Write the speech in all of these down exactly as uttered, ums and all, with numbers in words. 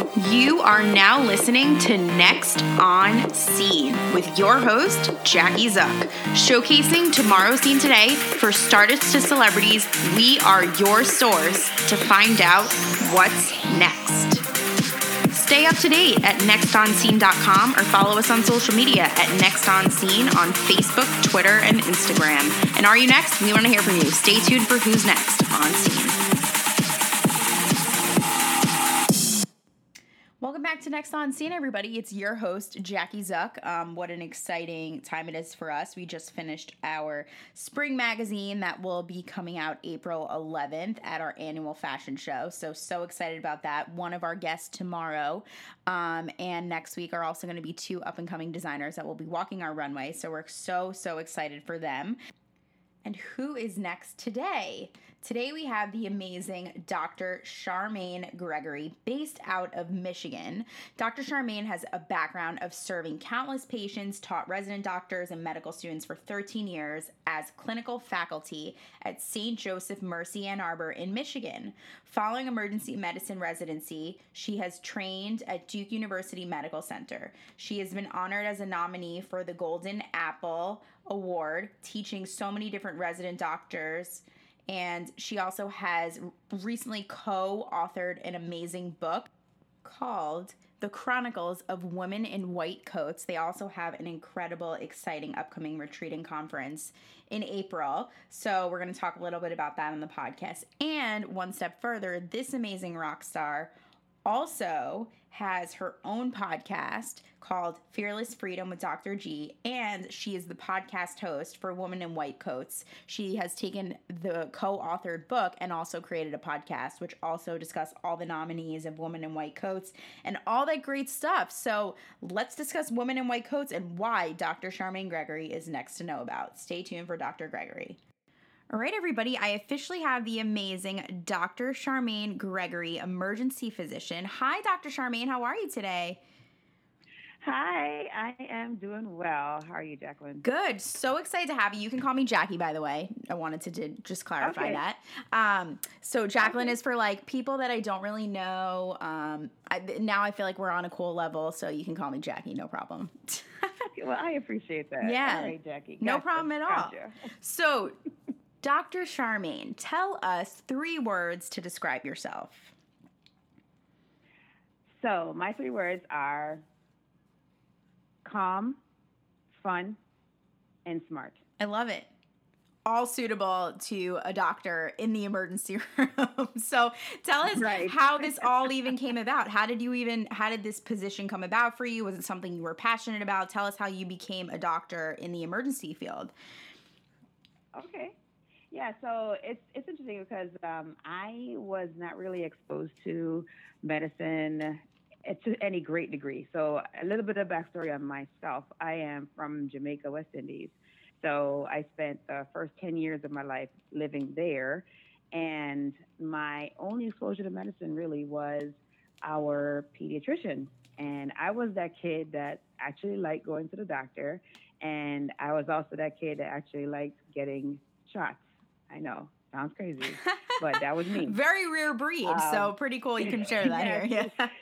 You are now listening to Next on Scene with your host, Jackie Zuck. Showcasing tomorrow's scene today, for startups to celebrities, we are your source to find out what's next. Stay up to date at next on scene dot com or follow us on social media at Next On Scene on Facebook, Twitter, and Instagram. And are you next? We want to hear from you. Stay tuned for who's next on Scene. Welcome back to Next on Scene, everybody. It's your host, Jackie Zuck. Um, what an exciting time it is for us. We just finished our spring magazine that will be coming out April eleventh at our annual fashion show. So, so excited about that. One of our guests tomorrow um, and next week are also going to be two up-and-coming designers that will be walking our runway. So we're so, so excited for them. And who is next today? Today we have the amazing Doctor Charmaine Gregory, based out of Michigan. Doctor Charmaine has a background of serving countless patients, taught resident doctors and medical students for thirteen years as clinical faculty at Saint Joseph Mercy Ann Arbor in Michigan. Following emergency medicine residency, she has trained at Duke University Medical Center. She has been honored as a nominee for the Golden Apple Award, teaching so many different resident doctors. And she also has recently co-authored an amazing book called The Chronicles of Women in White Coats. They also have an incredible, exciting upcoming retreat and conference in April. So we're going to talk a little bit about that on the podcast. And one step further, this amazing rock star also has her own podcast called Fearless Freedom with Doctor G, and she is the podcast host for Women in White Coats. She has taken the co-authored book and also created a podcast, which also discuss all the nominees of Women in White Coats and all that great stuff. So let's discuss Women in White Coats and why Doctor Charmaine Gregory is next to know about. Stay tuned for Doctor Gregory. All right, everybody, I officially have the amazing Doctor Charmaine Gregory, emergency physician. Hi, Doctor Charmaine. How are you today? Hi, I am doing well. How are you, Jacqueline? Good. So excited to have you. You can call me Jackie, by the way. I wanted to did just clarify okay. that. Um, so Jacqueline okay. is for like people that I don't really know. Um, I, now I feel like we're on a cool level, so you can call me Jackie. No problem. Well, I appreciate that. Yeah. All right, Jackie. Gotcha. No problem at all. Gotcha. So, Doctor Charmaine, tell us three words to describe yourself. So my three words are calm, fun, and smart. I love it. All suitable to a doctor in the emergency room. So tell us right. how this all even came about. How did you even, how did this position come about for you? Was it something you were passionate about? Tell us how you became a doctor in the emergency field. Okay. Yeah, so it's it's interesting because um, I was not really exposed to medicine to any great degree. So a little bit of backstory on myself. I am from Jamaica, West Indies. So I spent the first ten years of my life living there. And my only exposure to medicine really was our pediatrician. And I was that kid that actually liked going to the doctor. And I was also that kid that actually liked getting shots. I know, sounds crazy, but that was me. Very rare breed, um, so pretty cool you can share that yeah, here. Yeah.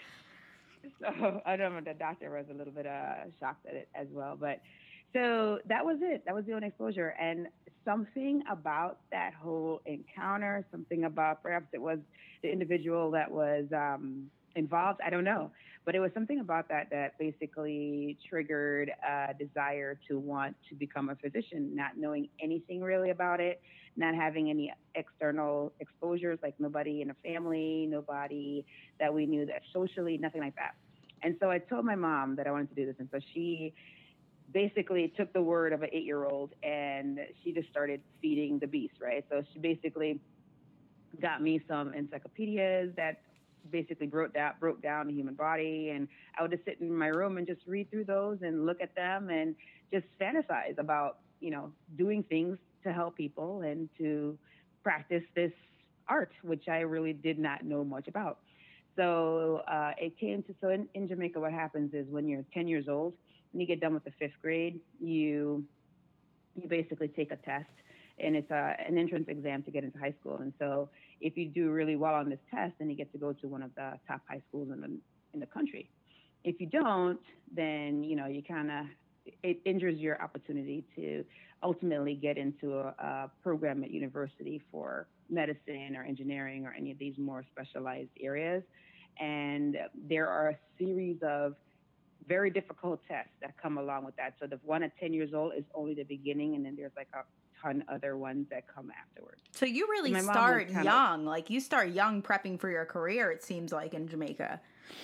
So I know the doctor was a little bit uh, shocked at it as well, but so that was it. That was the only exposure, and something about that whole encounter, something about perhaps it was the individual that was um, involved. I don't know, but it was something about that that basically triggered a desire to want to become a physician, not knowing anything really about it. Not having any external exposures, like nobody in the family, nobody that we knew that socially, nothing like that. And so I told my mom that I wanted to do this. And so she basically took the word of an eight-year-old and she just started feeding the beast, right? So she basically got me some encyclopedias that basically broke down, broke down the human body. And I would just sit in my room and just read through those and look at them and just fantasize about, you know, doing things to help people and to practice this art, which I really did not know much about. So uh, it came to, so in, in Jamaica, what happens is when you're ten years old, when you get done with the fifth grade, you you basically take a test, and it's a, an entrance exam to get into high school. And so if you do really well on this test, then you get to go to one of the top high schools in the in the country. If you don't, then you know you kind of it injures your opportunity to ultimately get into a, a program at university for medicine or engineering or any of these more specialized areas. And there are a series of very difficult tests that come along with that. So the one at ten years old is only the beginning, and then there's like a ton other ones that come afterwards. So you really So my mom was start kind of young. Like you start young prepping for your career, it seems like in Jamaica.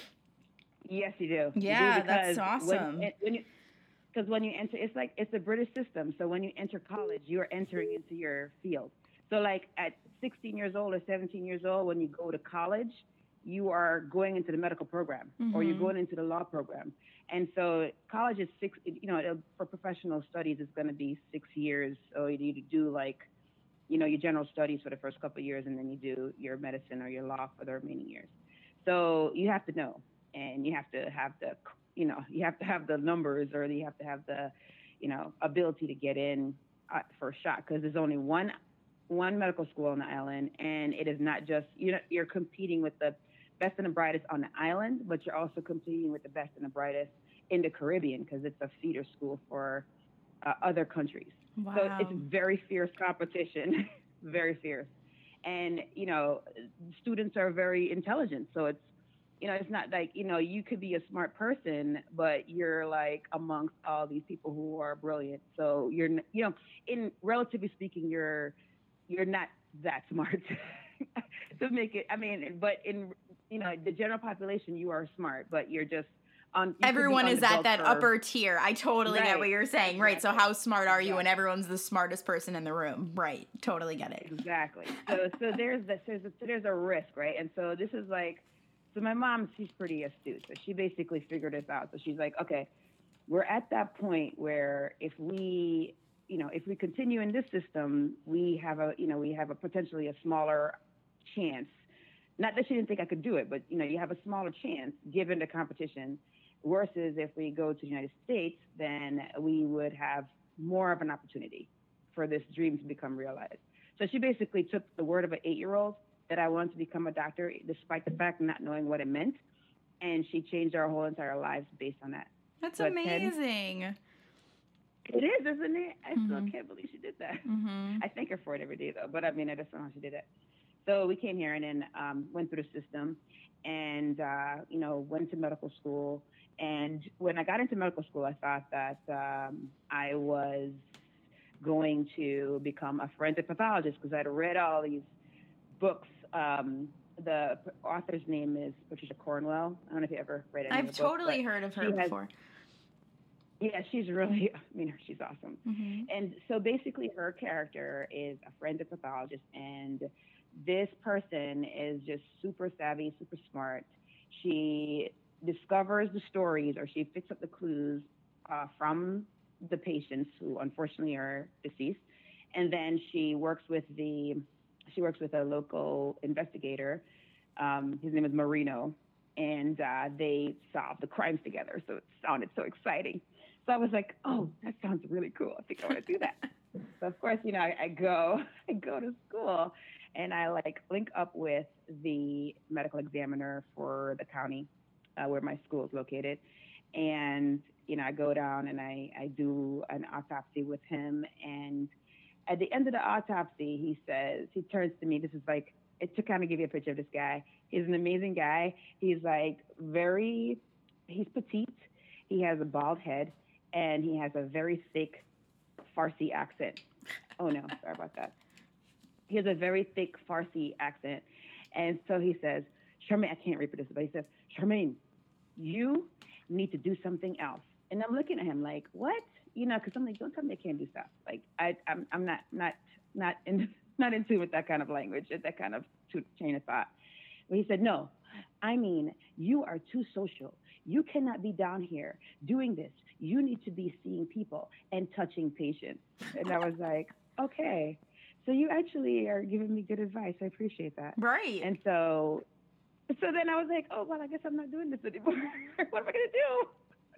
yes, you do. You do Yeah, that's because when awesome. when you because when you enter, it's like it's a British system. So when you enter college, you're entering into your field. So like at sixteen years old or seventeen years old, when you go to college, you are going into the medical program or you're Mm-hmm. going into the law program. And so college is six, you know, it'll- for professional studies, it's going to be six years. So you need to do like, you know, your general studies for the first couple of years, and then you do your medicine or your law for the remaining years. So you have to know, and you have to have the, you know, you have to have the numbers, or you have to have the, you know, ability to get in uh, for a shot, because there's only one one medical school on the island, and it is not just you know you're competing with the best and the brightest on the island, but you're also competing with the best and the brightest in the Caribbean, because it's a feeder school for uh, other countries. So it's Wow. very fierce competition, very fierce. And, you know, students are very intelligent. So it's, you know, it's not like, you know, you could be a smart person, but you're like amongst all these people who are brilliant. So you're, you know, in relatively speaking, you're, you're not that smart to make it. I mean, but in, you know, the general population, you are smart, but you're just on, you could be Everyone on is the at bell that curve. upper tier. I totally get what Right. you're saying. Right. So Exactly. how smart are you when Exactly. everyone's the smartest person in the room? Right. Totally get it. Exactly. So so there's this there's a, so there's a risk, right? And so this is like, so my mom, she's pretty astute. So she basically figured this out. So she's like, okay, we're at that point where if we, you know, if we continue in this system, we have a, you know, we have a potentially a smaller chance. Not that she didn't think I could do it, but you know, you have a smaller chance given the competition. Versus if we go to the United States, then we would have more of an opportunity for this dream to become realized. So she basically took the word of an eight-year-old that I wanted to become a doctor, despite the fact of not knowing what it meant, and she changed our whole entire lives based on that. That's So at ten, amazing. it is, isn't it? I still Mm-hmm. can't believe she did that. Mm-hmm. I thank her for it every day, though. But I mean, I just don't know how she did it. So we came here and then um, went through the system, and uh, you know went to medical school. And when I got into medical school, I thought that um, I was going to become a forensic pathologist because I'd read all these books. Um, the author's name is Patricia Cornwell. I don't know if you ever read any of I've her books, totally but heard of her she has, before. yeah, she's really, I mean, she's awesome. Mm-hmm. And so basically, her character is a forensic pathologist, and this person is just super savvy, super smart. She discovers the stories, or she picks up the clues uh, from the patients who unfortunately are deceased, and then she works with the she works with a local investigator. Um, his name is Marino, and uh, they solve the crimes together. So it sounded so exciting. So I was like, oh, that sounds really cool. I think I want to do that. So of course, you know, I, I go, I go to school, and I like link up with the medical examiner for the county uh, where my school is located, and you know, I go down and I I do an autopsy with him, and at the end of the autopsy, he says, he turns to me. This is like, it, to kind of give you a picture of this guy. He's an amazing guy. He's like very, he's petite. He has a bald head, and he has a very thick Farsi accent. Oh no, sorry about that. He has a very thick Farsi accent. And so he says, Charmaine, I can't reproduce it, but he says, Charmaine, you need to do something else. And I'm looking at him like, what? You know, because I'm like, don't tell me I can't do stuff. Like I, I'm, I'm not, not, not in, not in tune with that kind of language, that kind of chain of thought. But he said, no, I mean, you are too social. You cannot be down here doing this. You need to be seeing people and touching patients. And I was like, okay, so you actually are giving me good advice. I appreciate that. Right. And so, so then I was like, oh, well, I guess I'm not doing this anymore. What am I going to do?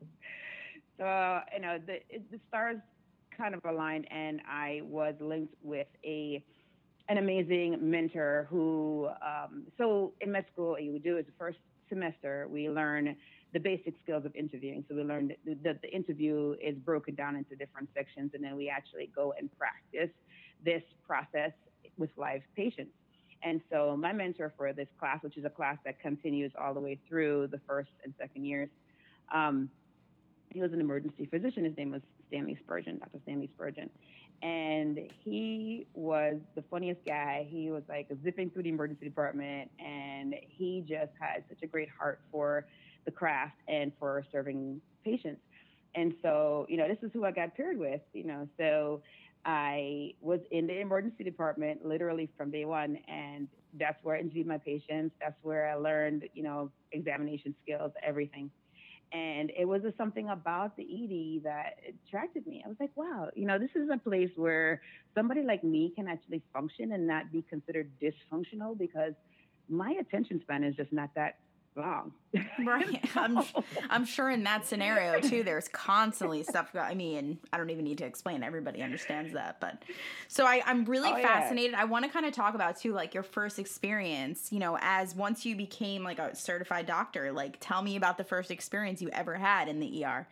So, you know, the, the stars kind of aligned, and I was linked with a an amazing mentor who, um, so in med school, what you would do is the first semester, we learn the basic skills of interviewing. So we learned that the, the interview is broken down into different sections, and then we actually go and practice this process with live patients. And so my mentor for this class, which is a class that continues all the way through the first and second years, um, he was an emergency physician. His name was Stanley Spurgeon, Doctor Stanley Spurgeon. And he was the funniest guy. He was like zipping through the emergency department, and he just had such a great heart for the craft and for serving patients. And so, you know, this is who I got paired with, you know. So I was in the emergency department literally from day one, and that's where I interviewed my patients. That's where I learned, you know, examination skills, everything. And it was just something about the E D that attracted me. I was like, wow, you know, this is a place where somebody like me can actually function and not be considered dysfunctional, because my attention span is just not that long. Right. So, I'm I'm sure in that scenario too, there's constantly stuff. go- I mean, I don't even need to explain. Everybody understands that. But so I, I'm really oh yeah. fascinated. I want to kind of talk about too, like your first experience, you know, as once you became like a certified doctor, like tell me about the first experience you ever had in the E R.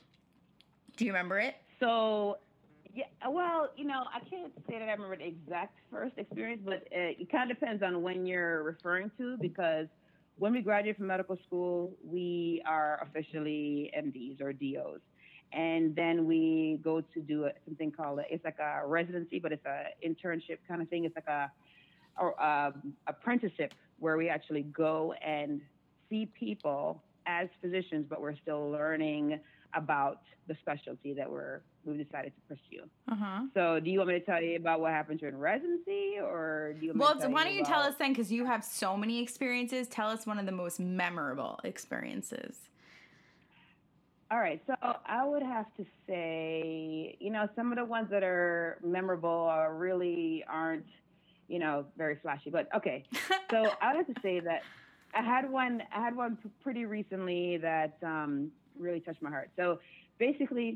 Do you remember it? So, yeah, well, you know, I can't say that I remember the exact first experience, but it, it kind of depends on when you're referring to, because when we graduate from medical school, we are officially M Ds or D Os. And then we go to do a, something called, a, it's like a residency, but it's a internship kind of thing. It's like a, or um, apprenticeship where we actually go and see people as physicians, but we're still learning about the specialty that we're we've decided to pursue. Uh-huh. So, do you want me to tell you about what happened during residency, or do you want me Well, to so tell why you don't you tell about? us then, because you have so many experiences, tell us one of the most memorable experiences. All right, so I would have to say, you know, some of the ones that are memorable are really aren't, you know, very flashy. But okay, so I would have to say that I had one. I had one p- pretty recently that um, really touched my heart. So basically,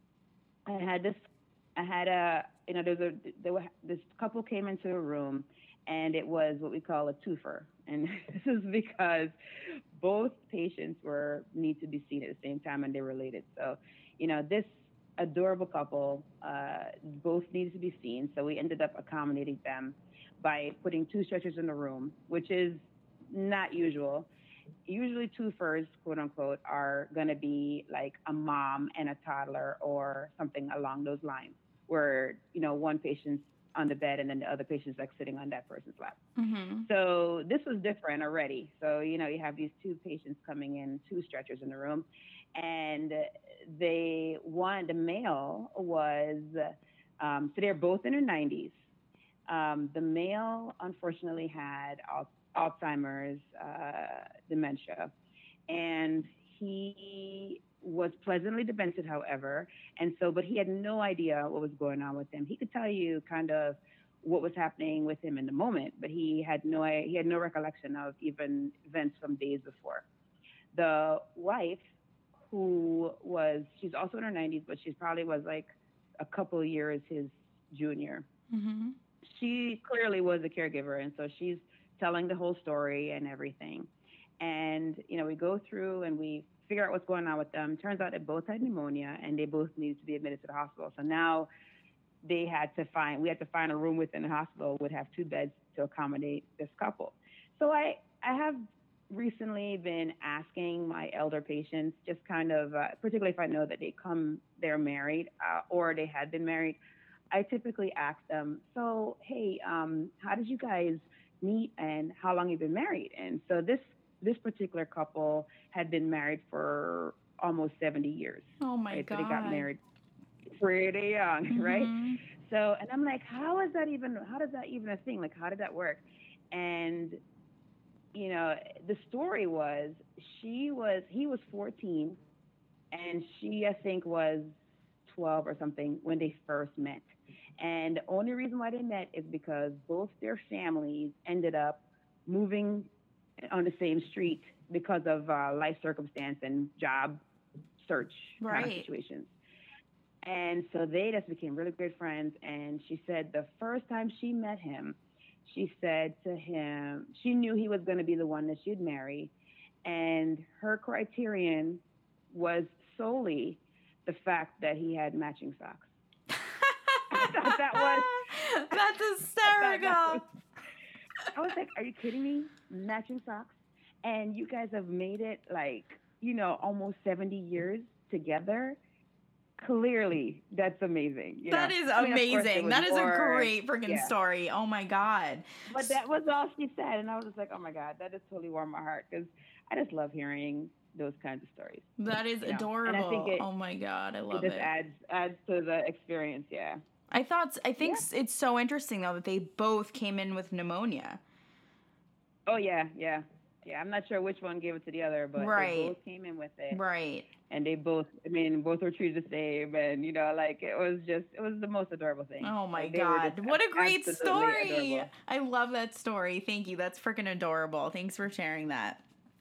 I had this. I had a. You know, there's a. There were, this couple came into a room, and it was what we call a twofer. And this is because both patients were need to be seen at the same time, and they're related. So, you know, this adorable couple uh, both needed to be seen. So we ended up accommodating them by putting two stretchers in the room, which is not usual. Usually twofers, quote unquote, are going to be like a mom and a toddler or something along those lines, where, you know, one patient's on the bed and then the other patient's like sitting on that person's lap. Mm-hmm. So this was different already. So, you know, you have these two patients coming in, two stretchers in the room, and they, one, the male was, um, so they're both in their nineties. Um, the male, unfortunately, had al- Alzheimer's, uh, dementia, and he was pleasantly demented, however. And so, but he had no idea what was going on with him. He could tell you kind of what was happening with him in the moment, but he had no he had no recollection of even events from days before. The wife, who was she's also in her nineties, but she probably was like a couple of years his junior. Mm-hmm. She clearly was a caregiver, and so she's telling the whole story and everything. And you know, we go through and we figure out what's going on with them. Turns out they both had pneumonia, and they both needed to be admitted to the hospital. So now they had to find we had to find a room within the hospital would have two beds to accommodate this couple. So I I have recently been asking my elder patients, just kind of uh, particularly if I know that they come they're married uh, or they had been married, I typically ask them, so hey, um, how did you guys meet and how long you been married? And so this this particular couple had been married for almost seventy years. Oh my Right, so they got God. married pretty young, right? Mm-hmm. So, and I'm like, how is that even, how does that even a thing? Like, how did that work? And, you know, the story was she was, he was fourteen and she, I think, was twelve or something when they first met. And the only reason why they met is because both their families ended up moving on the same street because of uh, life circumstance and job search kind of Right. situations. And so they just became really great friends. And she said the first time she met him, she said to him, she knew he was going to be the one that she'd marry. and her criterion was solely the fact that he had matching socks. I thought that was That's I, hysterical. that was, I was like, are you kidding me? Matching socks? And you guys have made it like, you know, almost seventy years together. Clearly, that's amazing. You that know? is I mean, amazing. That is more, a great freaking yeah. story. Oh my God. But that was all she said. And I was just like, oh my God, that just totally warmed my heart because I just love hearing those kinds of stories. That is you know? adorable. And I think it, oh my God. I love it. Just it. adds, adds to the experience. Yeah. I thought, I think yeah. it's so interesting though that they both came in with pneumonia. Oh yeah. Yeah. Yeah. I'm not sure which one gave it to the other, but right. they both came in with it. Right. And they both, I mean, both were treated the same. And, you know, like, it was just, it was the most adorable thing. Oh, my like, God. What a great story. Adorable. I love that story. Thank you. That's freaking adorable. Thanks for sharing that.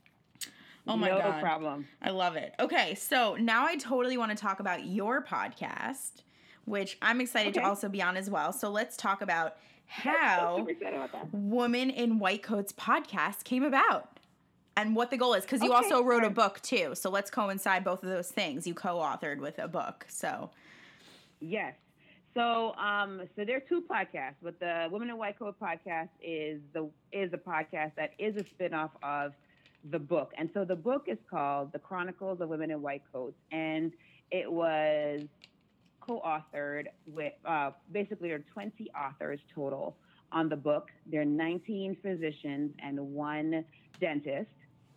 Oh, my no God. No problem. I love it. Okay, so now I totally want to talk about your podcast, which I'm excited okay. to also be on as well. So let's talk about how about Woman in White Coats podcast came about. And what the goal is, because you okay, also wrote right. a book too. So let's coincide both of those things. You co-authored with a book. So yes. So um, so there are two podcasts, but the Women in White Coat podcast is the is a podcast that is a spinoff of the book. And so the book is called The Chronicles of Women in White Coats, and it was co-authored with uh, basically there are twenty authors total on the book. There are nineteen physicians and one dentist.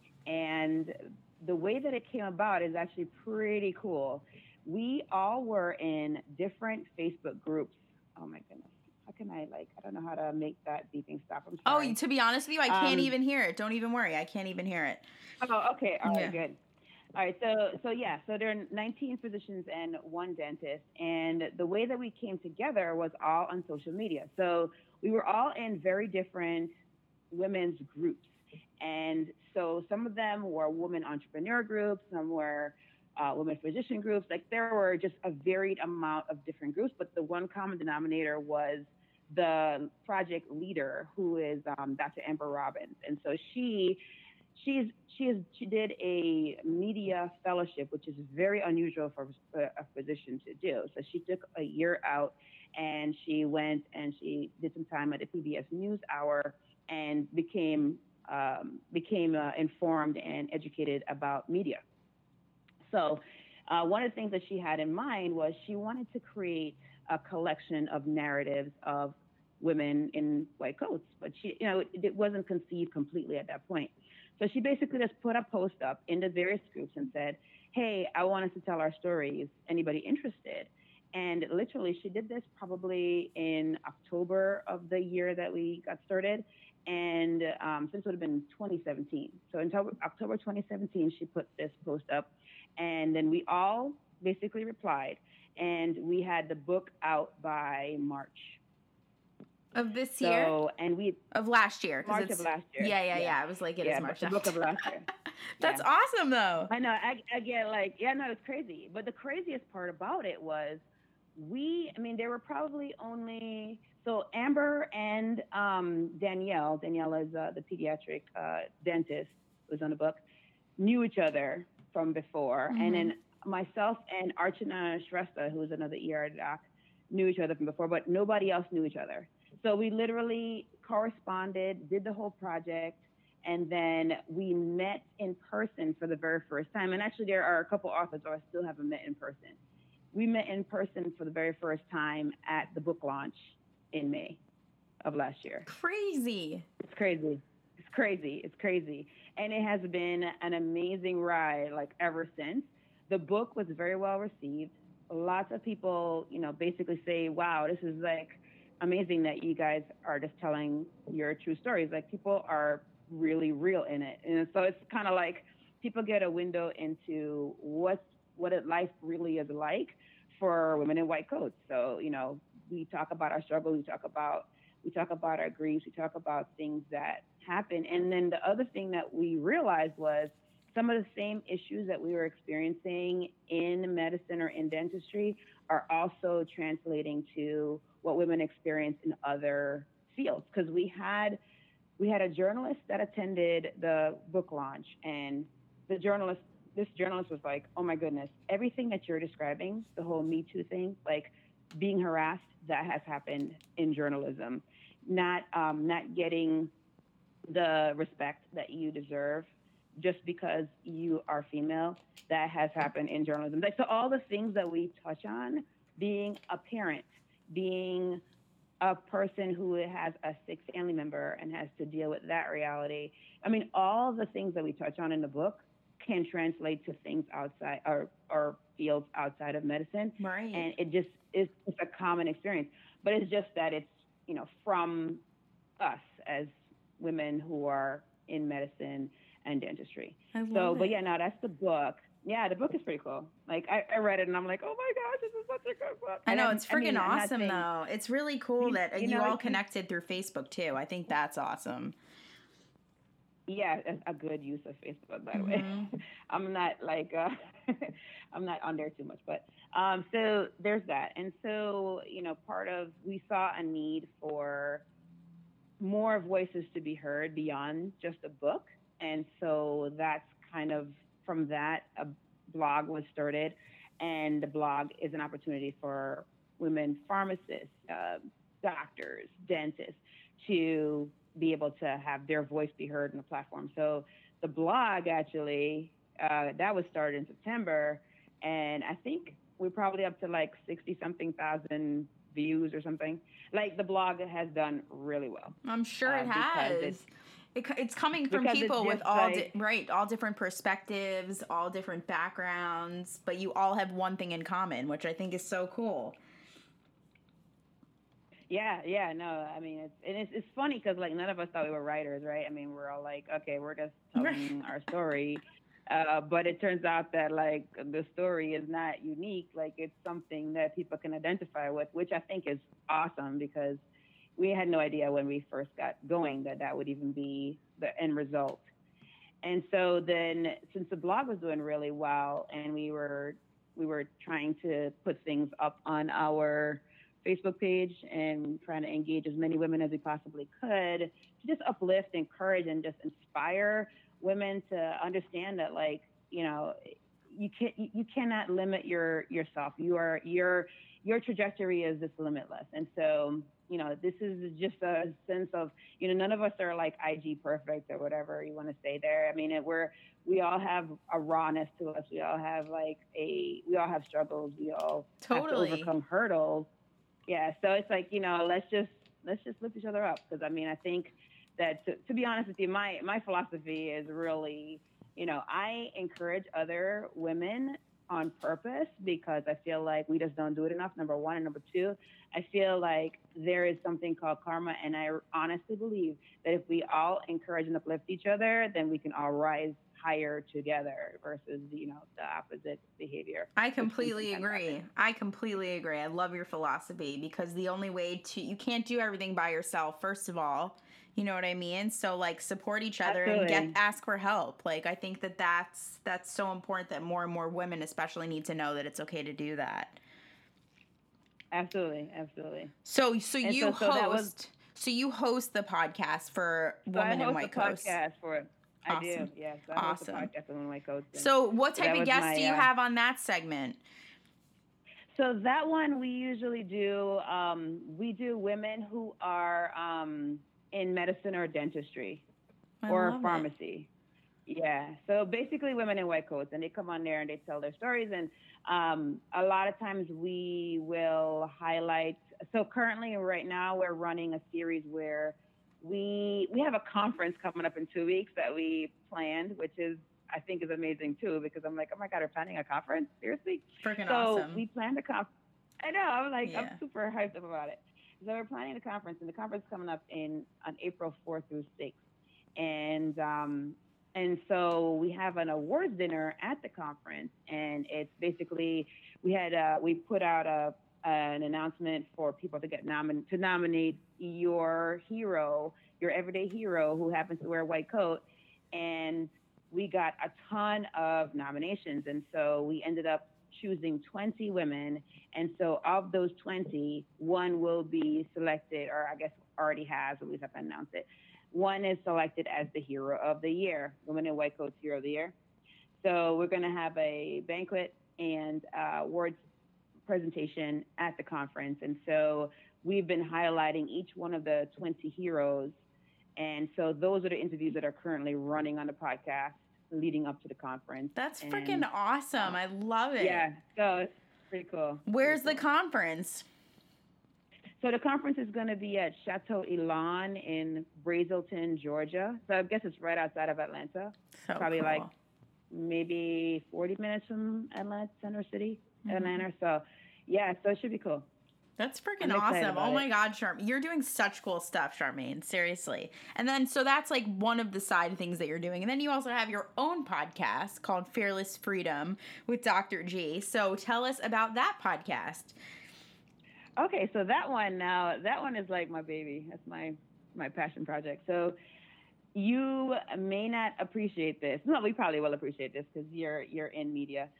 And the way that it came about is actually pretty cool. We all were in different Facebook groups. Oh my goodness. How can I like, I don't know how to make that beeping stop. I'm sorry. Oh, to be honest with you, I can't um, even hear it. Don't even worry. I can't even hear it. Oh, okay. All right, yeah. good. All right. So, so yeah, so there are nineteen physicians and one dentist. And the way that we came together was all on social media. So we were all in very different women's groups. And so some of them were women entrepreneur groups, some were uh, women physician groups. Like there were just a varied amount of different groups, but the one common denominator was the project leader, who is um, Doctor Amber Robbins. And so she, she's, she is, she did a media fellowship, which is very unusual for a physician to do. So she took a year out and she went and she did some time at the P B S NewsHour and became Um, became uh, informed and educated about media. So uh, one of the things that she had in mind was she wanted to create a collection of narratives of women in white coats, but she, you know, it, it wasn't conceived completely at that point. So she basically just put a post up in the various groups and said, hey, I want us to tell our stories. Anybody interested? And literally she did this probably in October of the year that we got started. And um, so this would have been twenty seventeen. So in October twenty seventeen, she put this post up, and then we all basically replied, and we had the book out by March of this so, year. And we of last year. March it's, of last year. Yeah, yeah, yeah. yeah. I was like, it yeah, is March. The book of last year. That's yeah. awesome, though. I know. I, I get like, yeah, no, it's crazy. But the craziest part about it was we. I mean, there were probably only. So Amber and um, Danielle, Danielle is uh, the pediatric uh, dentist who was on the book, knew each other from before. Mm-hmm. And then myself and Archana Shrestha, who was another E R doc, knew each other from before, but nobody else knew each other. So we literally corresponded, did the whole project, and then we met in person for the very first time. And actually there are a couple authors who I still haven't met in person. We met in person for the very first time at the book launch in May of last year. Crazy. It's crazy. It's crazy. It's crazy. And it has been an amazing ride, like, ever since. The book was very well received. Lots of people, you know, basically say, wow, this is, like, amazing that you guys are just telling your true stories. Like, people are really real in it. And so it's kind of like people get a window into what's, what it, life really is like for women in white coats. So, you know, we talk about our struggle, we talk about we talk about our griefs, we talk about things that happen. And then the other thing that we realized was some of the same issues that we were experiencing in medicine or in dentistry are also translating to what women experience in other fields. Because we had we had a journalist that attended the book launch, and the journalist, this journalist was like, "Oh my goodness, everything that you're describing, the whole Me Too thing, like being harassed, that has happened in journalism, not um, not getting the respect that you deserve just because you are female, that has happened in journalism." Like, so all the things that we touch on, being a parent, being a person who has a sick family member and has to deal with that reality. I mean, all the things that we touch on in the book can translate to things outside or, or fields outside of medicine. Right. And it just is it's a common experience. But it's just that it's, you know, from us as women who are in medicine and dentistry. I love So, it. but yeah, no, that's the book. Yeah, the book is pretty cool. Like, I, I read it and I'm like, oh my gosh, this is such a good book. I And know, I'm- it's I mean, freaking I'm not awesome, saying- though. It's really cool You- that uh, you you know, all it's- connected through Facebook, too. I think that's awesome. Yeah, a, a good use of Facebook, by the way. Mhm. I'm not like uh, I'm not on there too much, but um, so there's that, and so you know, part of we saw a need for more voices to be heard beyond just a book, and so that's kind of from that a blog was started, and the blog is an opportunity for women pharmacists, uh, doctors, dentists to be able to have their voice be heard on the platform. So the blog actually, uh, that was started in September, and I think we're probably up to like sixty something thousand views or something. Like, the blog has done really well. I'm sure Uh, it because has. it's- It, co- it's coming from because it's people with just all like- di- right, all different perspectives, all different backgrounds, but you all have one thing in common, which I think is so cool. Yeah, yeah, no, I mean, it's and it's, it's funny because like none of us thought we were writers, right? I mean, we're all like, okay, we're just telling our story, uh, but it turns out that like the story is not unique. Like, it's something that people can identify with, which I think is awesome because we had no idea when we first got going that that would even be the end result. And so then, since the blog was doing really well, and we were we were trying to put things up on our Facebook page and trying to engage as many women as we possibly could to just uplift, encourage, and just inspire women to understand that, like, you know, you can't you cannot limit your yourself. You are your your trajectory is just limitless. And so, you know, this is just a sense of, you know, none of us are like I G perfect or whatever you want to say there. I mean, it, we're we all have a rawness to us. We all have like a we all have struggles. We all Totally. have to overcome hurdles. Yeah, so it's like, you know, let's just let's just lift each other up, because I mean, I think that to, to be honest with you, my my philosophy is really, you know, I encourage other women on purpose because I feel like we just don't do it enough. Number one, and number two, I feel like there is something called karma, and I honestly believe that if we all encourage and uplift each other, then we can all rise higher together versus, you know, the opposite behavior. I completely agree. I completely agree. I love your philosophy because the only way to you can't do everything by yourself, first of all. You know what I mean? So like support each other Absolutely. and get ask for help. Like I think that that's that's so important that more and more women especially need to know that it's okay to do that. Absolutely, absolutely. So so And you so- so host that was- so you host the podcast for So I Women in host White a Coats. podcast for it. I Awesome. do, yes. I host Awesome. a podcast for Women in White Coats. and- So what So type that of was guests my, do you uh, have on that segment? So that one we usually do. Um, we do women who are um, in medicine or dentistry I or love it. pharmacy. Yeah. So basically, women in white coats, and they come on there and they tell their stories. And um, a lot of times we will highlight. So currently, right now, we're running a series where we we have a conference coming up in two weeks that we planned, which is I think is amazing too, because I'm like, oh my God, we're planning a conference? Seriously? Freaking So awesome. we planned a conference. I know. I'm like, Yeah. I'm super hyped up about it. So we're planning a conference, and the conference is coming up in on April fourth through sixth, and um, and so we have an awards dinner at the conference, and it's basically we had uh, we put out a an announcement for people to get nomin to nominate your hero, your everyday hero who happens to wear a white coat, and we got a ton of nominations, and so we ended up choosing twenty women, and so of those twenty, one will be selected, or I guess already has, at least have to announce it, one is selected as the Hero of the Year, Women in White Coats Hero of the Year. So we're going to have a banquet and uh, awards presentation at the conference. And so we've been highlighting each one of the twenty heroes. And so those are the interviews that are currently running on the podcast leading up to the conference. That's and, freaking awesome. I love it. Yeah, so it's pretty cool. Where's pretty the cool. conference? So the conference is going to be at Chateau Elan in Brazelton, Georgia. So I guess it's right outside of Atlanta. So Probably cool. like maybe forty minutes from Atlanta, Center City, mm-hmm. Atlanta. So yeah, so it should be cool. That's freaking awesome. Oh my God, Charmaine. You're doing such cool stuff, Charmaine. Seriously. And then, so that's like one of the side things that you're doing. And then you also have your own podcast called Fearless Freedom with Doctor G. So tell us about that podcast. Okay, so that one now, that one is like my baby. That's my, my passion project. So you may not appreciate this. No, we probably will appreciate this because you're, you're in media.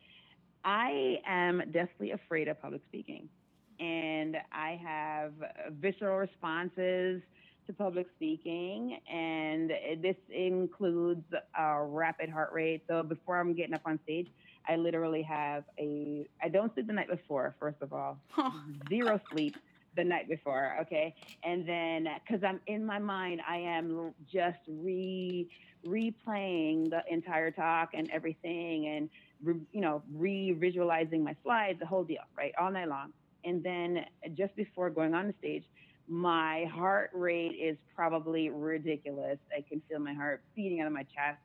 I am deathly afraid of public speaking. And I have visceral responses to public speaking, and this includes a rapid heart rate. So before I'm getting up on stage, I literally have a, I don't sleep the night before, first of all, zero sleep the night before, okay? And then, because I'm in my mind, I am just re replaying the entire talk and everything, and, re, you know, re-visualizing my slides, the whole deal, right, all night long. And then just before going on the stage, my heart rate is probably ridiculous. I can feel my heart beating out of my chest.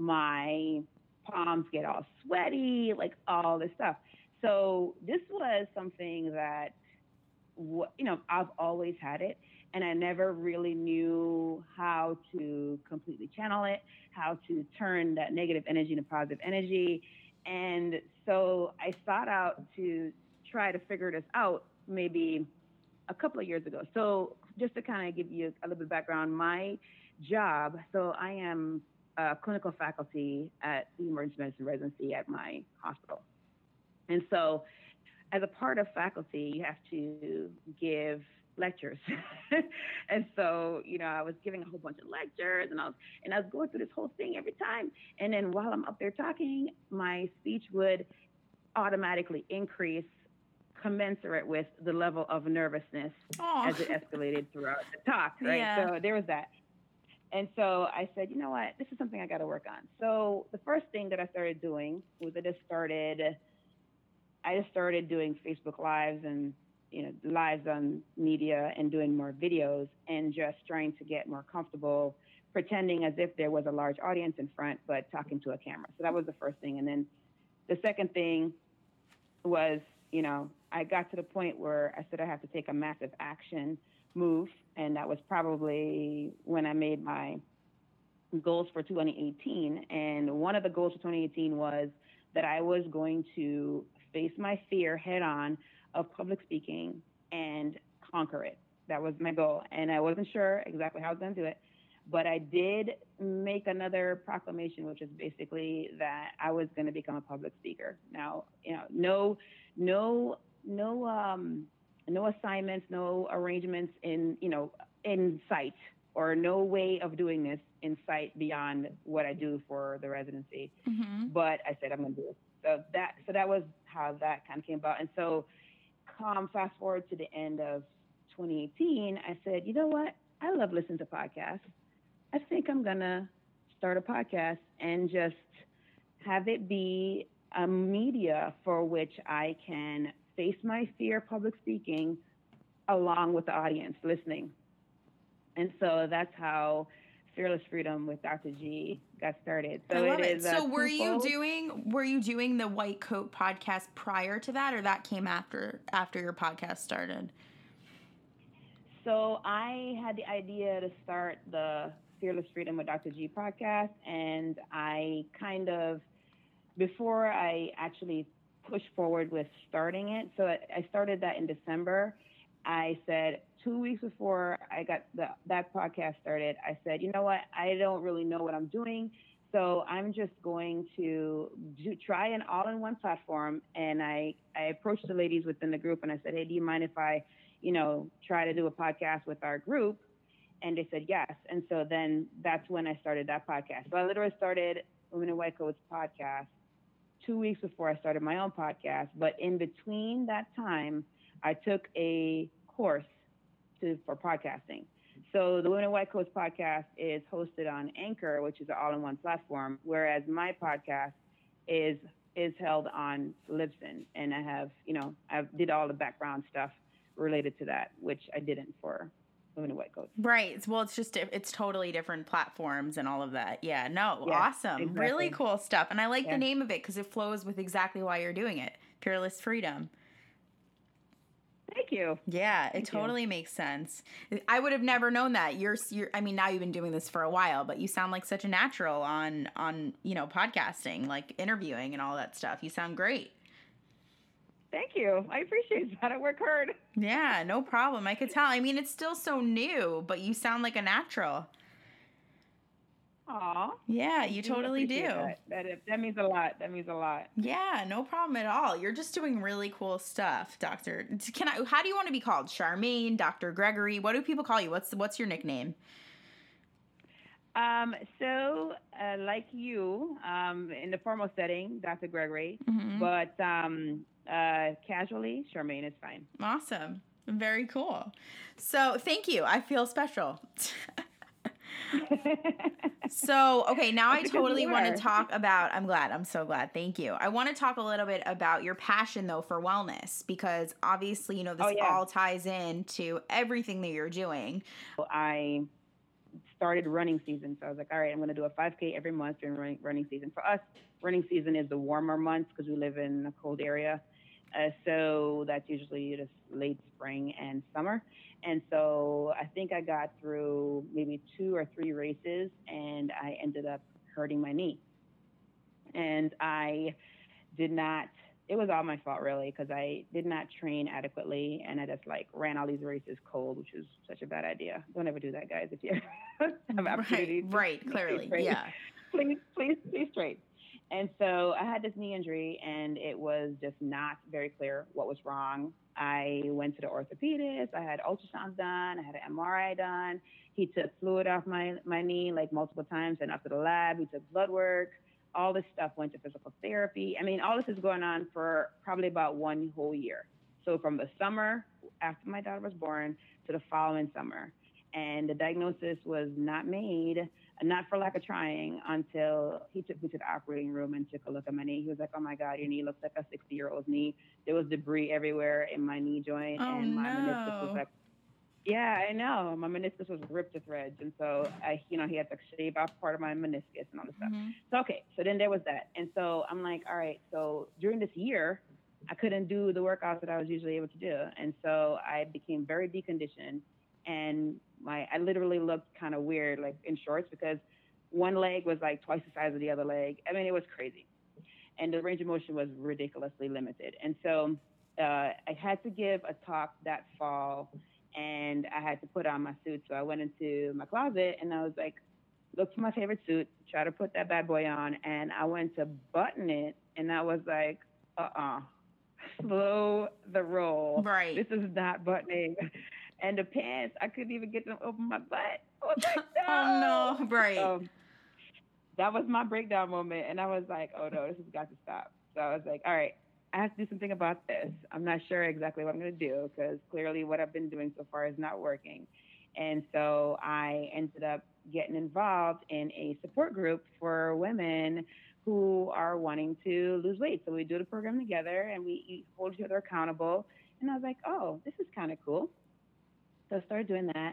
My palms get all sweaty, like all this stuff. So this was something that, you know, I've always had it. And I never really knew how to completely channel it, how to turn that negative energy into positive energy. And so I sought out to try to figure this out maybe a couple of years ago. So just to kind of give you a little bit of background, my job, so I am a clinical faculty at the emergency medicine residency at my hospital. And so as a part of faculty, you have to give lectures. And so, you know, I was giving a whole bunch of lectures, and I was, and I was going through this whole thing every time. And then while I'm up there talking, my speech would automatically increase commensurate with the level of nervousness Aww. As it escalated throughout the talk, right? Yeah. So there was that. And so I said, you know what, this is something I got to work on. So the first thing that I started doing was I just started, I just started doing Facebook Lives and, you know, lives on media and doing more videos and just trying to get more comfortable pretending as if there was a large audience in front, but talking to a camera. So that was the first thing. And then the second thing was, you know, I got to the point where I said I have to take a massive action move. And that was probably when I made my goals for twenty eighteen. And one of the goals for twenty eighteen was that I was going to face my fear head on of public speaking and conquer it. That was my goal. And I wasn't sure exactly how I was going to do it. But I did make another proclamation, which is basically that I was going to become a public speaker. Now, you know, no, no, no, um, no assignments, no arrangements in, you know, in sight, or no way of doing this in sight beyond what I do for the residency. Mm-hmm. But I said I'm going to do it. So that, so that was how that kind of came about. And so, um, fast forward to the end of twenty eighteen, I said, you know what? I love listening to podcasts. I think I'm going to start a podcast and just have it be a media for which I can face my fear of public speaking along with the audience listening. And so that's how Fearless Freedom with Doctor G got started. So I love it, it. is So were you doing were you doing the White Coat podcast prior to that, or that came after after your podcast started? So I had the idea to start the Fearless Freedom with Doctor G podcast, and I kind of, before I actually pushed forward with starting it, so I started that in December. I said two weeks before I got the, that podcast started, I said, you know what, I don't really know what I'm doing, so I'm just going to do, try an all-in-one platform. And I, I approached the ladies within the group, and I said, hey, do you mind if I, you know, try to do a podcast with our group? And they said yes. And so then that's when I started that podcast. So I literally started Women in White Coats podcast two weeks before I started my own podcast. But in between that time, I took a course to for podcasting. So the Women in White Coats podcast is hosted on Anchor, which is an all-in-one platform, whereas my podcast is is held on Libsyn, and I have, you know, I did all the background stuff related to that, which I didn't for Women in White Coats. Right. Well, it's just, it's totally different platforms and all of that. Yeah. No, Yeah, awesome. exactly. Really cool stuff. And I like Yeah. the name of it because it flows with exactly why you're doing it. Fearless Freedom. Thank you. Yeah, it Thank you. totally makes sense. I would have never known that. You're, you're, I mean, now you've been doing this for a while, but you sound like such a natural on, on, you know, podcasting, like interviewing and all that stuff. You sound great. Thank you. I appreciate that. I work hard. Yeah, no problem. I could tell. I mean, it's still so new, but you sound like a natural. Aw. Yeah, you do totally do. appreciate That. That, that means a lot. That means a lot. Yeah, no problem at all. You're just doing really cool stuff, Doctor. Can I? How do you want to be called? Charmaine, Doctor Gregory. What do people call you? What's what's your nickname? Um, so, uh, like you, um, in the formal setting, Doctor Gregory, Mhm. but um, uh, casually, Charmaine is fine. Awesome. Very cool. So, thank you. I feel special. So, okay, now I Because totally you want are. to talk about, I'm glad, I'm so glad, thank you. I want to talk a little bit about your passion, though, for wellness, because obviously, you know, this Oh, yeah. all ties into everything that you're doing. I started running season, so I was like, all right, I'm going to do a five K every month during running, running season. For us, running season is the warmer months because we live in a cold area. Uh, so that's usually just late spring and summer. And so I think I got through maybe two or three races, and I ended up hurting my knee. And I did not, it was all my fault really, because I did not train adequately, and I just like ran all these races cold, which was such a bad idea. Don't ever do that, guys, if you have opportunities. Right, right, clearly, Train. yeah. Please, please, please train. And so I had this knee injury, and it was just not very clear what was wrong. I went to the orthopedist. I had ultrasounds done. I had an M R I done. He took fluid off my, my knee like multiple times, and up to the lab. He took blood work. All this stuff, went to physical therapy. I mean, all this is going on for probably about one whole year. So from the summer after my daughter was born to the following summer. And the diagnosis was not made, not for lack of trying, until he took me to the operating room and took a look at my knee. He was like, oh my God, your knee looks like a sixty-year-old's knee. There was debris everywhere in my knee joint, Oh, and my no. meniscus was like, yeah, I know. My meniscus was ripped to threads. And so, I, you know, he had to shave off part of my meniscus and all this stuff. Mhm. So, okay. So then there was that. And so I'm like, all right. So during this year, I couldn't do the workouts that I was usually able to do. And so I became very deconditioned. And my, I literally looked kind of weird, like in shorts, because one leg was like twice the size of the other leg. I mean, it was crazy. And the range of motion was ridiculously limited. And so uh, I had to give a talk that fall, and I had to put on my suit. So I went into my closet, and I was like, look for my favorite suit, try to put that bad boy on. And I went to button it, and I was like, uh-uh, slow the roll. Right. This is not buttoning. And the pants, I couldn't even get them open my butt. I was like, no. Oh, no. Right. So that was my breakdown moment. And I was like, oh, no, this has got to stop. So I was like, all right, I have to do something about this. I'm not sure exactly what I'm going to do, because clearly what I've been doing so far is not working. And so I ended up getting involved in a support group for women who are wanting to lose weight. So we do the program together, and we hold each other accountable. And I was like, oh, this is kind of cool. So I started doing that.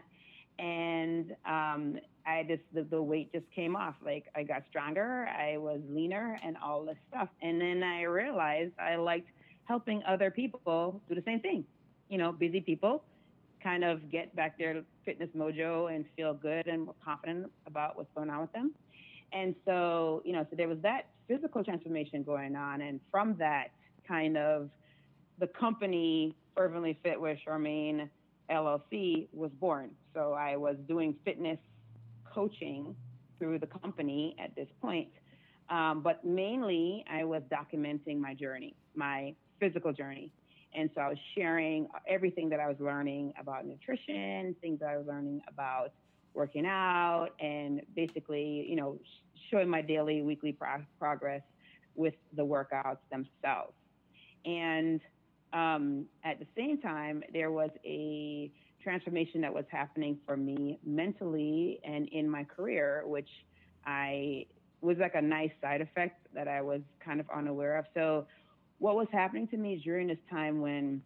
And um, I just, the, the weight just came off. Like, I got stronger, I was leaner, and all this stuff. And then I realized I liked helping other people do the same thing. You know, busy people kind of get back their fitness mojo and feel good and more confident about what's going on with them. And so, you know, so there was that physical transformation going on. And from that, kind of the company Fervently Fit with Charmaine L L C was born. So I was doing fitness coaching through the company at this point. Um, but mainly I was documenting my journey, my physical journey. And so I was sharing everything that I was learning about nutrition, things that I was learning about working out and basically, you know, showing my daily, weekly pro- progress with the workouts themselves. And um, at the same time, there was a transformation that was happening for me mentally and in my career, which I was like a nice side effect that I was kind of unaware of. So, what was happening to me during this time when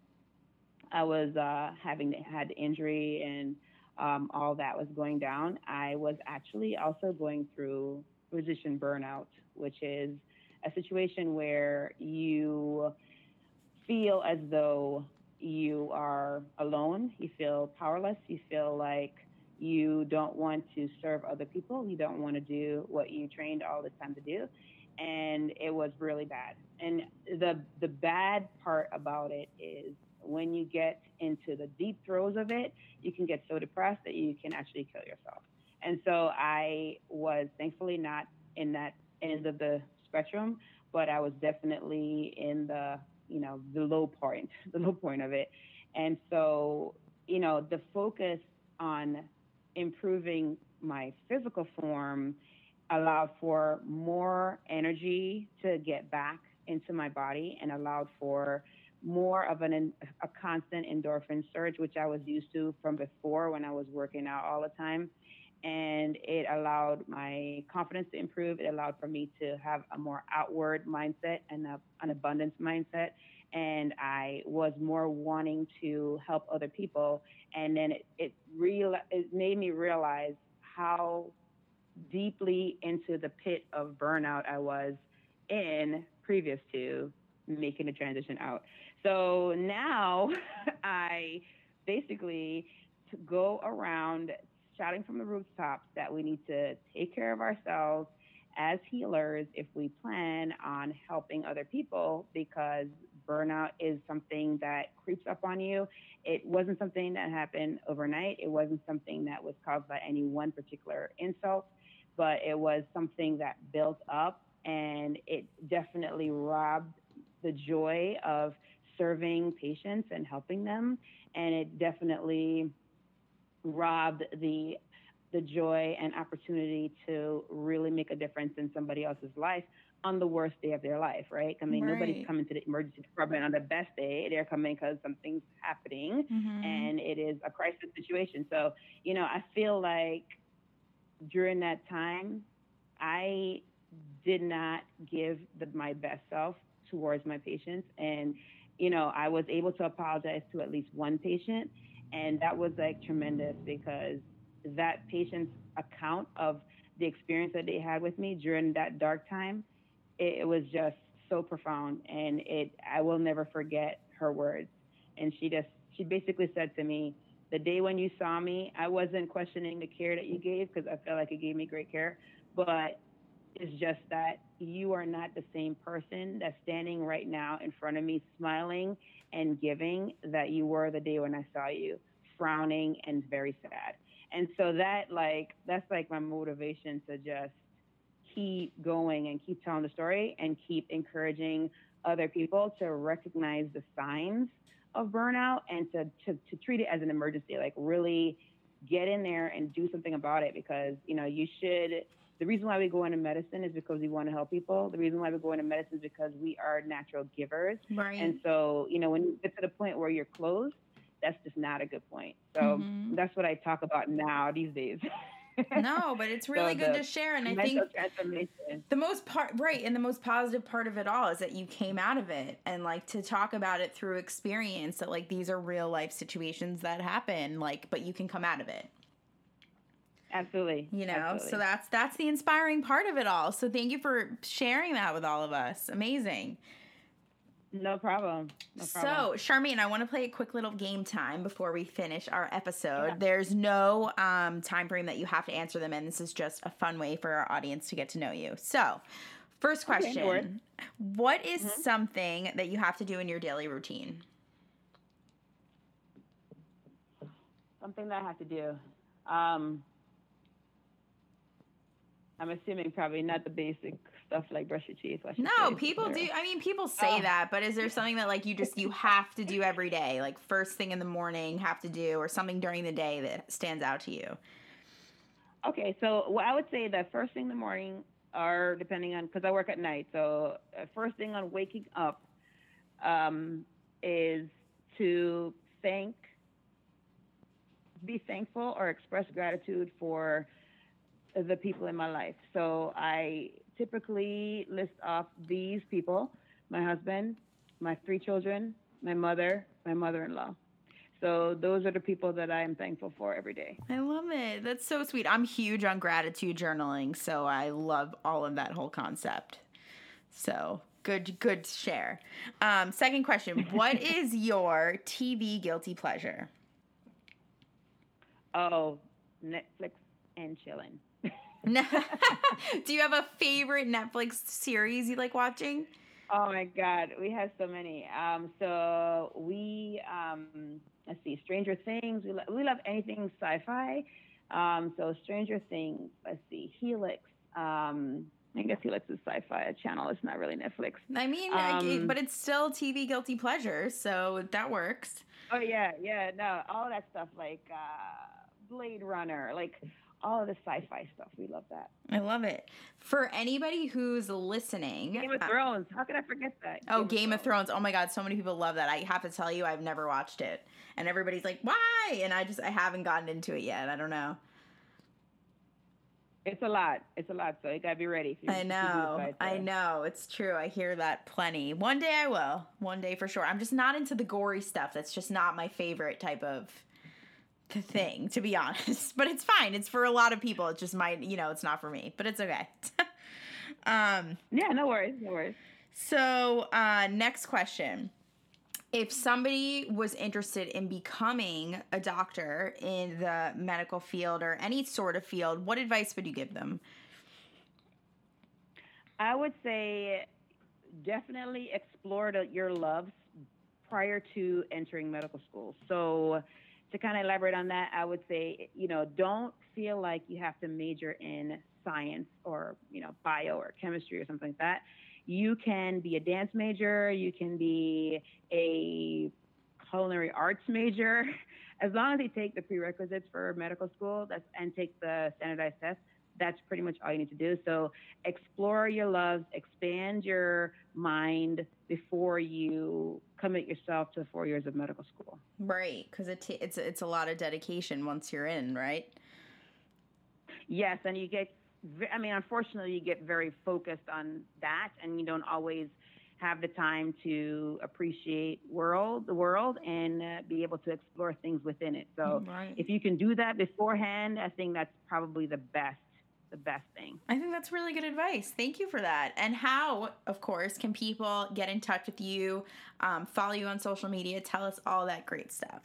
I was uh, having had the injury and um, all that was going down, I was actually also going through physician burnout, which is a situation where you feel as though you are alone, you feel powerless, you feel like you don't want to serve other people, you don't want to do what you trained all this time to do. And it was really bad. And the the bad part about it is when you get into the deep throes of it, you can get so depressed that you can actually kill yourself. And so I was thankfully not in that end of the spectrum, but I was definitely in the, you know, the low point, the low point of it. And so, you know, the focus on improving my physical form allowed for more energy to get back into my body and allowed for more of an a constant endorphin surge, which I was used to from before when I was working out all the time. And it allowed my confidence to improve. It allowed for me to have a more outward mindset and a, an abundance mindset. And I was more wanting to help other people. And then it it, real, it made me realize how deeply into the pit of burnout I was in previous to making the transition out. So now I basically go around shouting from the rooftops that we need to take care of ourselves as healers if we plan on helping other people, because burnout is something that creeps up on you. It wasn't something that happened overnight. It wasn't something that was caused by any one particular insult, but it was something that built up, and it definitely robbed the joy of serving patients and helping them. And it definitely robbed the the joy and opportunity to really make a difference in somebody else's life on the worst day of their life, right? I mean, nobody's Right. coming to the emergency department on the best day. They're coming because something's happening Mm-hmm. and it is a crisis situation. So, you know, I feel like during that time, I did not give the, my best self towards my patients. And, you know, I was able to apologize to at least one patient. And that was like tremendous, because that patient's account of the experience that they had with me during that dark time, it, it was just so profound. And it, I will never forget her words. And she just, she basically said to me, the day when you saw me, I wasn't questioning the care that you gave, because I felt like you gave me great care, but it's just that you are not the same person that's standing right now in front of me, smiling and giving, that you were the day when I saw you, frowning and very sad. And so that, like, that's like my motivation to just keep going and keep telling the story and keep encouraging other people to recognize the signs of burnout and to, to, to treat it as an emergency, like really get in there and do something about it. Because, you know, you should, the reason why we go into medicine is because we want to help people. The reason why we go into medicine is because we are natural givers. Right. And so, you know, when you get to the point where you're closed, that's just not a good point. So Mm-hmm. that's what I talk about now these days. No, but it's really So good the to share. And I mental think transformation. the most part, right, and the most positive part of it all is that you came out of it, and like to talk about it through experience, that like these are real life situations that happen, like, but you can come out of it. Absolutely. You know, Absolutely. so that's that's the inspiring part of it all. So thank you for sharing that with all of us. Amazing. No problem. No problem. So, Charmaine, I want to play a quick little game time before we finish our episode. Yeah. There's no um, time frame that you have to answer them in. This is just a fun way for our audience to get to know you. So, first question. Okay, no worries. What is Mhm. something that you have to do in your daily routine? Something that I have to do. Um, I'm assuming probably not the basic stuff like brush your teeth, wash your No, face, people et cetera. do. I mean, people say Oh. that, but is there something that like you just you have to do every day, like first thing in the morning have to do, or something during the day that stands out to you? Okay, so what I would say the first thing in the morning, or depending on, because I work at night, so uh, first thing on waking up um, is to thank, be thankful or express gratitude for the people in my life. So I typically list off these people: my husband, my three children, my mother, my mother in law. So those are the people that I am thankful for every day. I love it. That's so sweet. I'm huge on gratitude journaling, so I love all of that whole concept. So good, good share. Um, second question: what is your T V guilty pleasure? Oh, Netflix and chilling. Do you have a favorite Netflix series you like watching? Oh my God, we have so many. Um, so we um, let's see, Stranger Things. We lo- we love anything sci-fi. Um, so Stranger Things. Let's see, Helix. Um, I guess Helix is sci-fi channel. It's not really Netflix. I mean, I- Um, but it's still T V guilty pleasure, so that works. oh yeah, yeah, no, all that stuff like uh, Blade Runner, like all of the sci-fi stuff. We love that. I love it. For anybody who's listening, Game of uh, Thrones. How could I forget that? oh, Game of Thrones. Oh my God, so many people love that. I have to tell you, I've never watched it. And everybody's like, why? And I just, I haven't gotten into it yet. I don't know. It's a lot. It's a lot. So you gotta be ready. If you, I if you do know. decide I to- know. It's true. I hear that plenty. One day I will. One day for sure. I'm just not into the gory stuff. That's just not my favorite type of thing, to be honest. But it's fine. It's for a lot of people. It's just my, you know, it's not for me. But it's okay. um, Yeah, no worries. No worries. so, uh, next question. If somebody was interested in becoming a doctor in the medical field or any sort of field, what advice would you give them? I would say definitely explore the, your loves prior to entering medical school. So to kind of elaborate on that, I would say, you know, don't feel like you have to major in science or, you know, bio or chemistry or something like that. You can be a dance major, you can be a culinary arts major, as long as you take the prerequisites for medical school that's, and take the standardized test. That's pretty much all you need to do. So explore your loves, expand your mind before you commit yourself to four years of medical school. Right, because it t- it's it's a lot of dedication once you're in, right? Yes, and you get, I mean, unfortunately, you get very focused on that, and you don't always have the time to appreciate world the world and uh, be able to explore things within it. So Right. if you can do that beforehand, I think that's probably the best the best thing. I think that's really good advice. Thank you for that. And how, of course, can people get in touch with you, um, follow you on social media, tell us all that great stuff?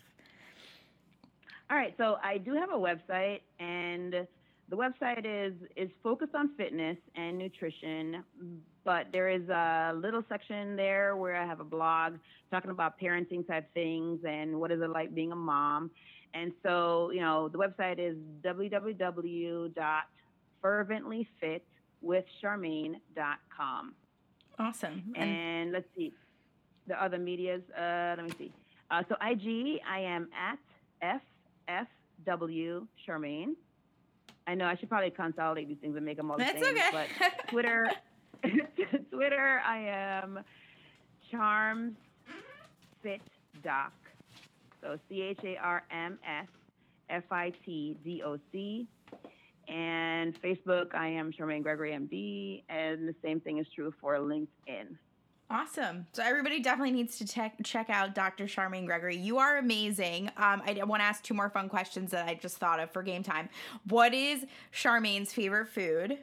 All right, so I do have a website, and the website is is focused on fitness and nutrition, but there is a little section there where I have a blog talking about parenting type things and what is it like being a mom. And so, you know, the website is w w w dot fervently fit with charmaine dot com. Awesome. And, and let's see, the other medias, uh, let me see. Uh, so I G, I am at F F W Charmaine. I know I should probably consolidate these things and make them all the That's same. okay. But Twitter, Twitter, I am Charms Fit Doc. So C H A R M S F I T D O C. And Facebook, I am Charmaine Gregory, M D. And the same thing is true for LinkedIn. Awesome. So everybody definitely needs to check check out Doctor Charmaine Gregory. You are amazing. Um, I want to ask two more fun questions that I just thought of for game time. What is Charmaine's favorite food?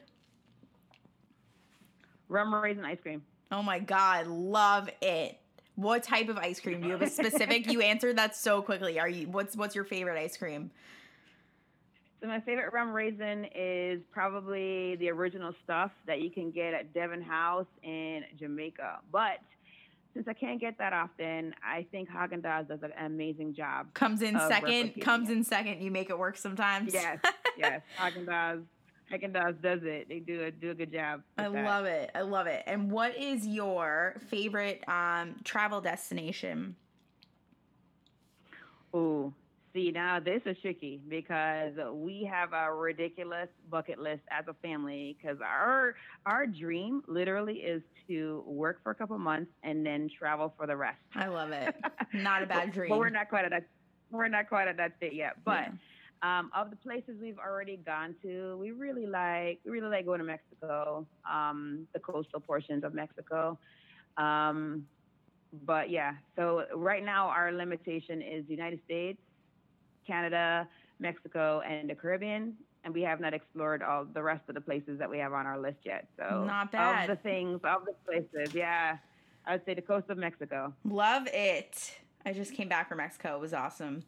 Rum raisin ice cream. Oh my God, love it. What type of ice cream? Do you have a specific? You answered that so quickly. Are you? What's what's your favorite ice cream? So my favorite rum raisin is probably the original stuff that you can get at Devon House in Jamaica. But since I can't get that often, I think Haagen-Dazs does an amazing job. Comes in second. replicating Comes it. in second. You make it work sometimes. Yes, yes. Haagen-Dazs, Haagen-Dazs does it. They do a do a good job. I with that. love it. I love it. And what is your favorite um, travel destination? Ooh, See, now this is tricky because we have a ridiculous bucket list as a family because our our dream literally is to work for a couple months and then travel for the rest. I love it. Not a bad but, dream. But we're not quite at that we're not quite at that state yet. But yeah. um, of the places we've already gone to, we really like we really like going to Mexico, um, the coastal portions of Mexico. Um, but yeah, so right now our limitation is the United States, Canada, Mexico, and the Caribbean, and we have not explored all the rest of the places that we have on our list yet. So not bad. Of the things, of the places, yeah, I would say the coast of Mexico. Love it. I just came back from Mexico. It was awesome.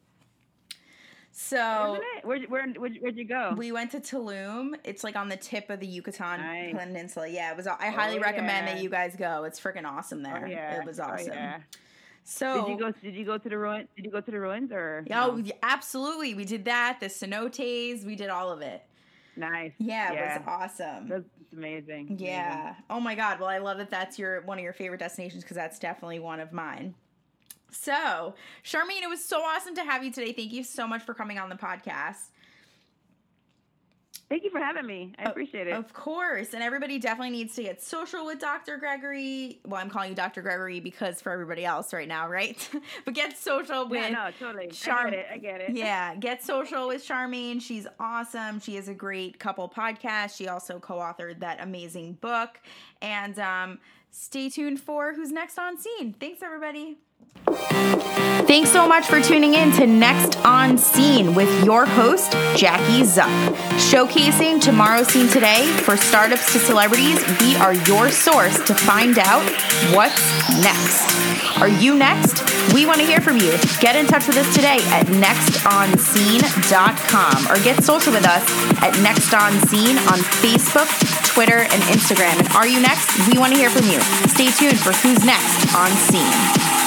So, where where where'd, where'd you go? We went to Tulum. It's like on the tip of the Yucatan nice. Peninsula. Yeah, it was. I highly oh, recommend yeah. that you guys go. It's freaking awesome there. Oh, yeah. It was awesome. Oh, yeah. So did you go? Did you go to the ruin? Did you go to the ruins or? Oh, no? absolutely. We did that. The cenotes. We did all of it. Nice. Yeah, yeah. it was awesome. That's amazing. Yeah. Amazing. Oh my God. Well, I love that. That's your one of your favorite destinations because that's definitely one of mine. So, Charmaine, it was so awesome to have you today. Thank you so much for coming on the podcast. Thank you for having me. I appreciate it. Of course. And everybody definitely needs to get social with Doctor Gregory. Well, I'm calling you Doctor Gregory because for everybody else right now, right? But get social with... Yeah, no, totally. Char- I get it. I get it. Yeah, get social with Charmaine. She's awesome. She has a great couple podcasts. She also co-authored that amazing book. And um, stay tuned for Who's Next on Scene. Thanks, everybody. Thanks so much for tuning in to Next on Scene with your host, Jackie Zuck. Showcasing tomorrow's scene today for startups to celebrities, we are your source to find out what's next. Are you next? We want to hear from you. Get in touch with us today at next on scene dot com or get social with us at Next on Scene on Facebook, Twitter, and Instagram. And are you next? We want to hear from you. Stay tuned for Who's Next on Scene.